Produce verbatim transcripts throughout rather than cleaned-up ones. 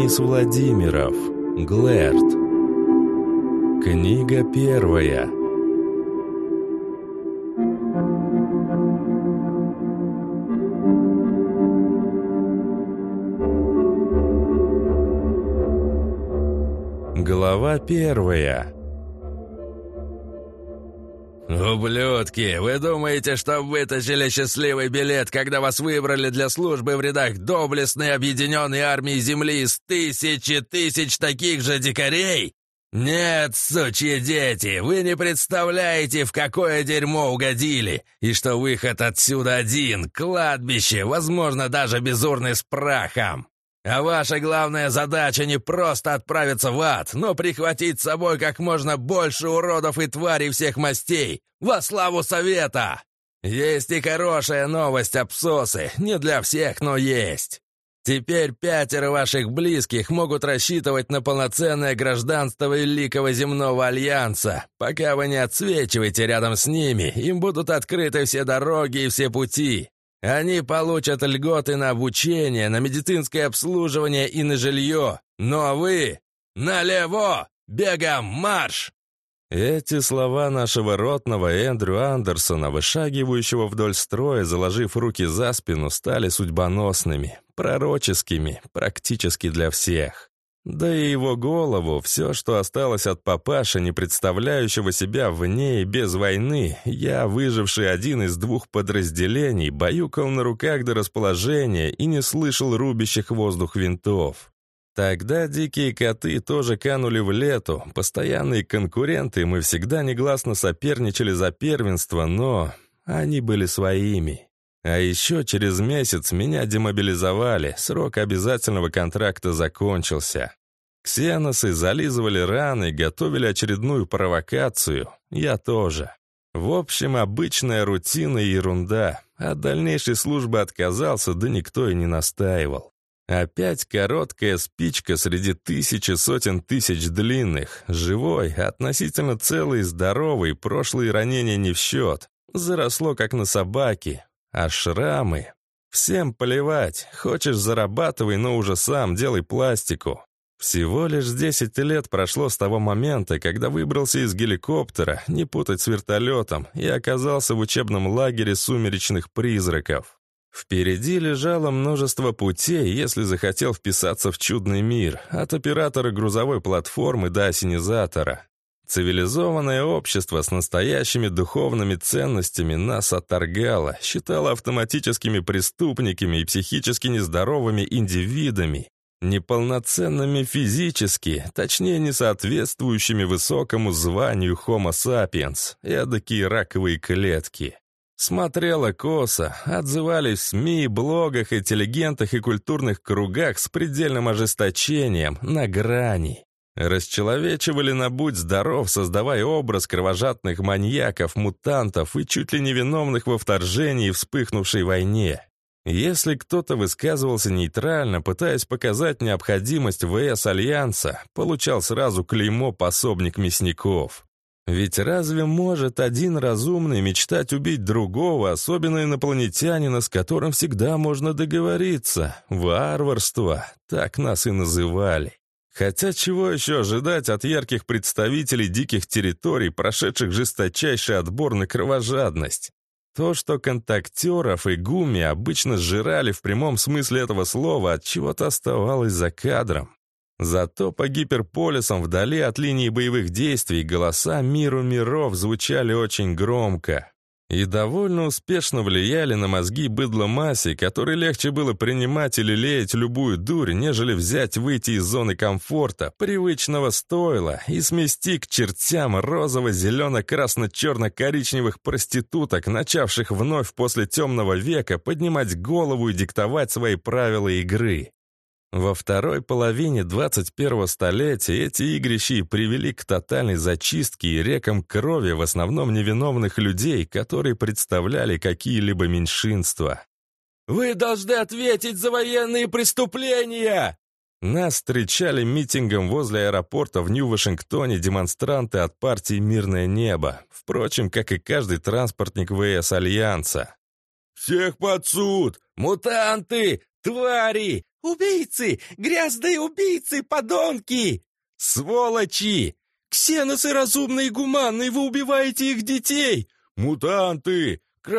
Денис Владимиров. Глэрт. Книга первая. Глава первая. «Ублюдки, вы думаете, что вытащили счастливый билет, когда вас выбрали для службы в рядах доблестной объединенной армии Земли из тысячи тысяч таких же дикарей? Нет, сучьи дети, вы не представляете, в какое дерьмо угодили, и что выход отсюда один — кладбище, возможно, даже без урны с прахом. А ваша главная задача не просто отправиться в ад, но прихватить с собой как можно больше уродов и тварей всех мастей, во славу Совета! Есть и хорошая новость, обсосы, не для всех, но есть. Теперь пятеро ваших близких могут рассчитывать на полноценное гражданство Великого Земного Альянса. Пока вы не отсвечиваете рядом с ними, им будут открыты все дороги и все пути. Они получат льготы на обучение, на медицинское обслуживание и на жилье. Но вы... Налево! Бегом марш!» Эти слова нашего ротного Эндрю Андерсона, вышагивающего вдоль строя, заложив руки за спину, стали судьбоносными, пророческими, практически для всех. Да и его голову, все, что осталось от папаши, не представляющего себя вне и без войны, я, выживший один из двух подразделений, баюкал на руках до расположения и не слышал рубящих воздух винтов. Тогда дикие коты тоже канули в лету, постоянные конкуренты, мы всегда негласно соперничали за первенство, но они были своими. А еще через месяц меня демобилизовали, срок обязательного контракта закончился. Ксеносы зализывали раны, готовили очередную провокацию. Я тоже. В общем, обычная рутина и ерунда. От дальнейшей службы отказался, да никто и не настаивал. Опять короткая спичка среди тысячи сотен тысяч длинных. Живой, относительно целый и здоровый, прошлые ранения не в счет. Заросло, как на собаке. А шрамы? Всем плевать. Хочешь — зарабатывай, но уже сам делай пластику. Всего лишь десять лет прошло с того момента, когда выбрался из геликоптера, не путать с вертолетом, и оказался в учебном лагере сумеречных призраков. Впереди лежало множество путей, если захотел вписаться в чудный мир, от оператора грузовой платформы до осенизатора. Цивилизованное общество с настоящими духовными ценностями нас отторгало, считало автоматическими преступниками и психически нездоровыми индивидами, неполноценными физически, точнее, не соответствующими высокому званию Homo sapiens, эдакие раковые клетки. Смотрела косо, отзывались в СМИ, блогах, интеллигентах и культурных кругах с предельным ожесточением, на грани. Расчеловечивали на «будь здоров», создавая образ кровожадных маньяков, мутантов и чуть ли не виновных во вторжении и вспыхнувшей войне. Если кто-то высказывался нейтрально, пытаясь показать необходимость ВС Альянса, получал сразу клеймо «пособник мясников». Ведь разве может один разумный мечтать убить другого, особенно инопланетянина, с которым всегда можно договориться? Варварство, так нас и называли. Хотя чего еще ожидать от ярких представителей диких территорий, прошедших жесточайший отбор на кровожадность? То, что контактеров и гуми обычно сжирали в прямом смысле этого слова, от чего-то оставалось за кадром. Зато по гиперполисам вдали от линии боевых действий голоса миру миров звучали очень громко и довольно успешно влияли на мозги быдло-массе, которой легче было принимать или леять любую дурь, нежели взять, выйти из зоны комфорта, привычного стойла, и смести к чертям розово-зелено-красно-черно-коричневых проституток, начавших вновь после темного века поднимать голову и диктовать свои правила игры. Во второй половине двадцать первого столетия эти игрищи привели к тотальной зачистке и рекам крови в основном невиновных людей, которые представляли какие-либо меньшинства. «Вы должны ответить за военные преступления!» Нас встречали митингом возле аэропорта в Нью-Вашингтоне демонстранты от партии «Мирное небо», впрочем, как и каждый транспортник ВС Альянса. «Всех под суд! Мутанты! «Твари! Убийцы! Грязные убийцы, подонки! Сволочи! Ксеносы разумные и гуманные, вы убиваете их детей! Мутанты!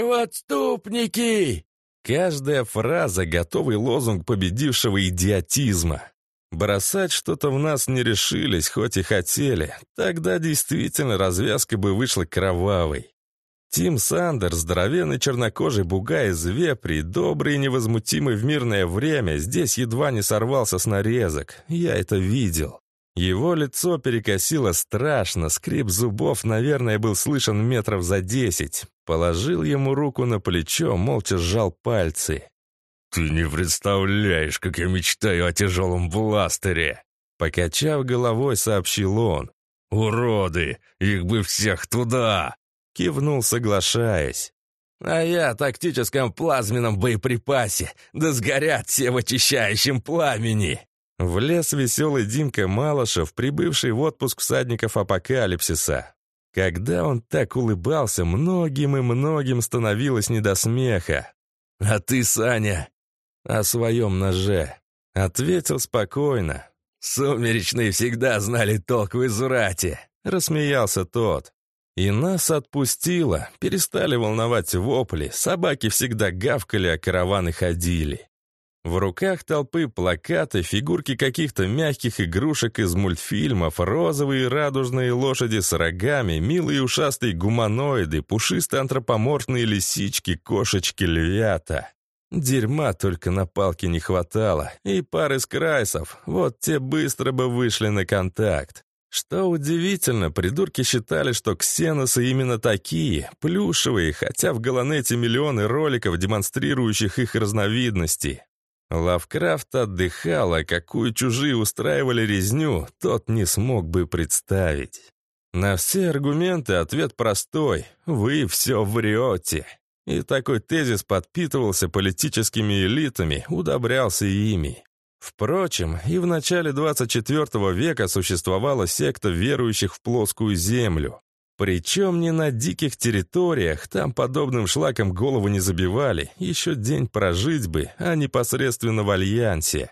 Кровоотступники!» Каждая фраза — готовый лозунг победившего идиотизма. Бросать что-то в нас не решились, хоть и хотели. Тогда действительно развязка бы вышла кровавой. Тим Сандерс, здоровенный чернокожий бугай из вепри, добрый и невозмутимый в мирное время, здесь едва не сорвался с нарезок. Я это видел. Его лицо перекосило страшно, скрип зубов, наверное, был слышен метров за десять. Положил ему руку на плечо, молча сжал пальцы. «Ты не представляешь, как я мечтаю о тяжелом бластере!» Покачав головой, сообщил он. «Уроды! Их бы всех туда!» Кивнул, соглашаясь. «А я о тактическом плазменном боеприпасе, да сгорят все в очищающем пламени!» Влез веселый Димка Малышев, прибывший в отпуск всадников апокалипсиса. Когда он так улыбался, многим и многим становилось не до смеха. «А ты, Саня?» «О своем ноже», — ответил спокойно. «Сумеречные всегда знали толк в изврате», — рассмеялся тот. И нас отпустило, перестали волновать вопли, собаки всегда гавкали, а караваны ходили. В руках толпы плакаты, фигурки каких-то мягких игрушек из мультфильмов, розовые радужные лошади с рогами, милые ушастые гуманоиды, пушистые антропоморфные лисички, кошечки, львята. Дерьма только на палке не хватало, и пары скрайсов, вот те быстро бы вышли на контакт. Что удивительно, придурки считали, что ксеносы именно такие, плюшевые, хотя в Галанете миллионы роликов, демонстрирующих их разновидности. Лавкрафт отдыхал, а какую чужие устраивали резню, тот не смог бы представить. На все аргументы ответ простой – вы все врете. И такой тезис подпитывался политическими элитами, удобрялся ими. Впрочем, и в начале двадцать четвёртого века существовала секта верующих в плоскую землю. Причем не на диких территориях, там подобным шлаком голову не забивали, еще день прожить бы, а непосредственно в Альянсе.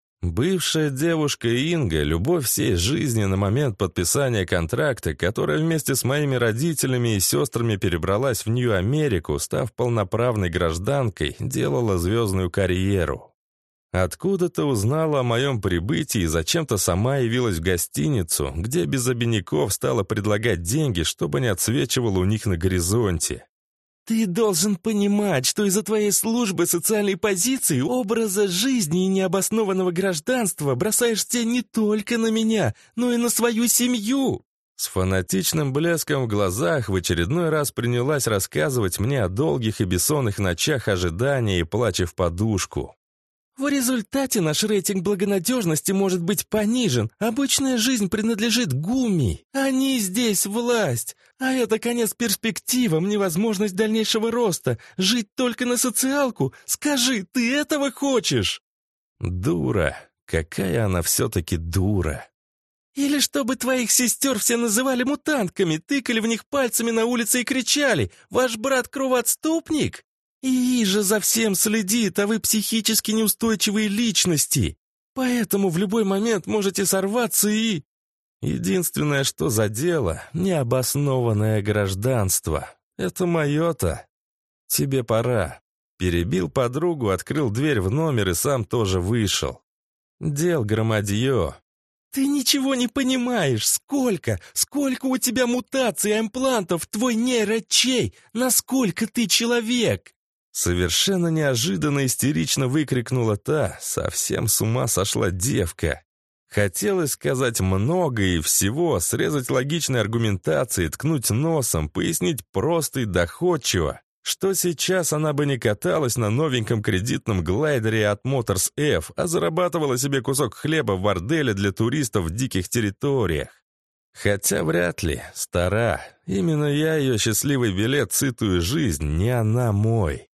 Бывшая девушка Инга, любовь всей жизни на момент подписания контракта, которая вместе с моими родителями и сестрами перебралась в Нью-Америку, став полноправной гражданкой, делала звездную карьеру. Откуда-то узнала о моем прибытии и зачем-то сама явилась в гостиницу, где без обиняков стала предлагать деньги, чтобы не отсвечивало у них на горизонте. «Ты должен понимать, что из-за твоей службы, социальной позиции, образа жизни и необоснованного гражданства бросаешь тень не только на меня, но и на свою семью!» С фанатичным блеском в глазах в очередной раз принялась рассказывать мне о долгих и бессонных ночах ожидания и плача в подушку. В результате наш рейтинг благонадежности может быть понижен. Обычная жизнь принадлежит Гуми. Они здесь власть. А это конец перспективам, невозможность дальнейшего роста. Жить только на социалку. Скажи, ты этого хочешь? Дура. Какая она все-таки дура. Или чтобы твоих сестер все называли мутантками, тыкали в них пальцами на улице и кричали: «Ваш брат кровоотступник?» И же за всем следит, а вы психически неустойчивые личности. Поэтому в любой момент можете сорваться и... Единственное, что задело — необоснованное гражданство. Это мое-то. Тебе пора. Перебил подругу, открыл дверь в номер и сам тоже вышел. Дел громадье. Ты ничего не понимаешь. Сколько? Сколько у тебя мутаций, имплантов, твой нейрочей? Насколько ты человек? Совершенно неожиданно истерично выкрикнула та, совсем с ума сошла девка. Хотелось сказать много и всего, срезать логичной аргументацией, ткнуть носом, пояснить просто и доходчиво, что сейчас она бы не каталась на новеньком кредитном глайдере от Motors F, а зарабатывала себе кусок хлеба в борделе для туристов в диких территориях. Хотя вряд ли, стара. Именно я ее счастливый билет, сытую жизнь, не она мой.